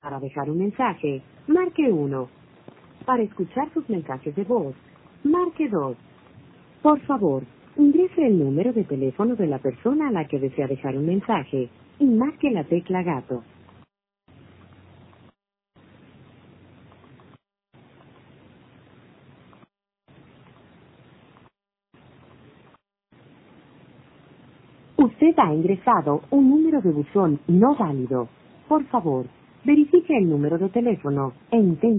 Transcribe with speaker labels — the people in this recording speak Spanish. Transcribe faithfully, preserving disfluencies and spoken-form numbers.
Speaker 1: Para dejar un mensaje, marque uno. Para escuchar sus mensajes de voz, marque dos. Por favor, ingrese el número de teléfono de la persona a la que desea dejar un mensaje y marque la tecla gato. Usted ha ingresado un número de buzón no válido. Por favor, verifique el número de teléfono e intente